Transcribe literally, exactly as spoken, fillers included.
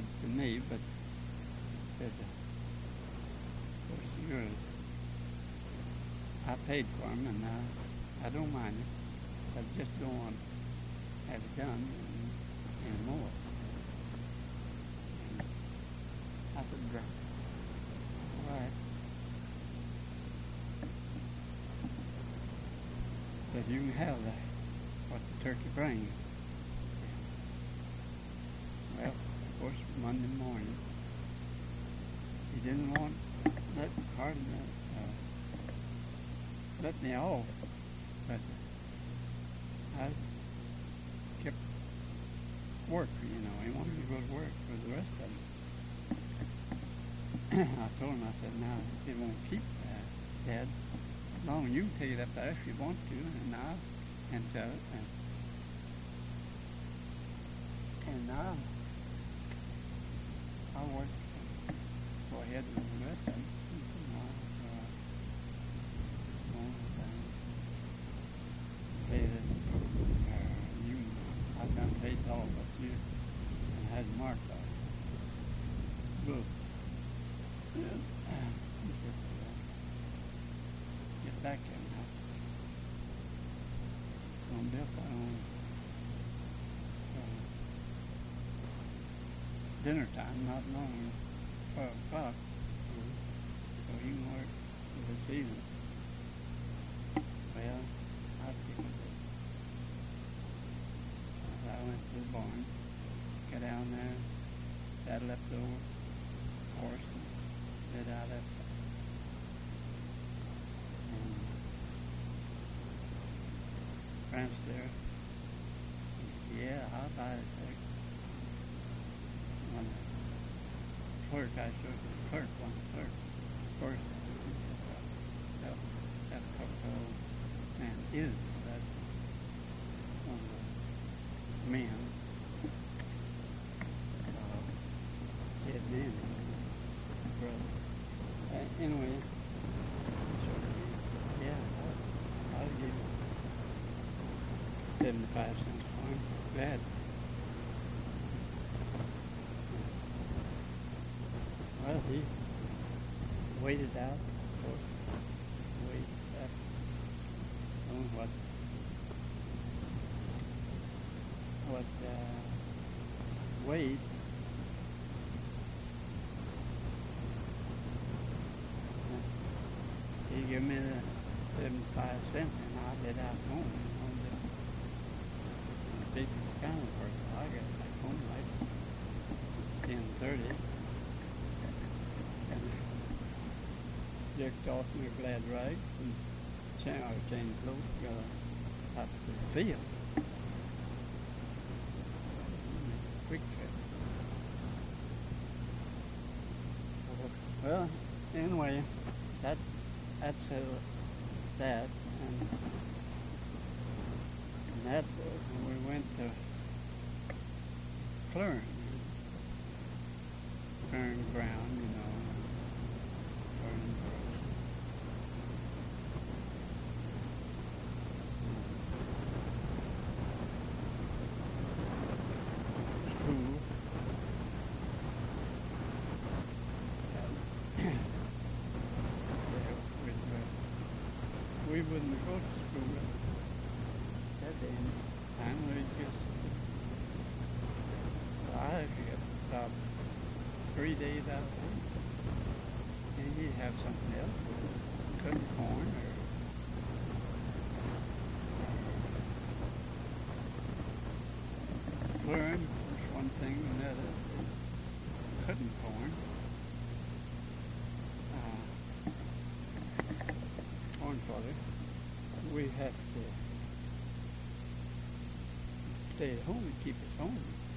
hard to me, but said, uh, of course, you're, I paid for them, and uh, I don't mind it. I just don't want to have it done anymore. And I said, all right. Said, you can have the, what the turkey brings. Well, of course, Monday morning, he didn't want let hardly uh, let me off, but I kept work. You know, he wanted to go to work for the rest of them. I told him, I said, now it won't keep that, Dad. As long as you can take it up there if you want to, and I and so and, and now I work go ahead with the rest of them. You know, uh, pay it, uh, you, I've done paid it all but you and had marked on it. Good. Yeah. Uh, get back in now. Gonna be up on uh, dinner time, not long, twelve o'clock, so you can work this evening. Well, I figured it. I went to the barn, got down there, saddled up the old horse, and let out that. And Grant's there. He said, yeah, I'll buy it there. When the clerk, I showed the clerk, one clerk, first, that, that old man is that one of the men, uh, dead man, brother. Uh, anyway, yeah, I'll, I'll give you seventy-five cents for him. Glad. Well, he waited out, of course, waited out on what, what, uh, wait. He gave me the seventy-five cents and I let out home, you know, the big county person. I got back home like ten thirty. And jerked off my glad rags and shower changed clothes, got up to the field. Quick trip. Well, anyway, that that's uh, that, and, and that was when we went to clearing, clearing ground, you know, clearing brush. School. We wouldn't go to school that day. Time we just, well, I got about three days out of work. And you'd have something else, cutting corn or clearing, was one thing or another. Cutting corn. Corn fodder. We have to stay at home and keep us home.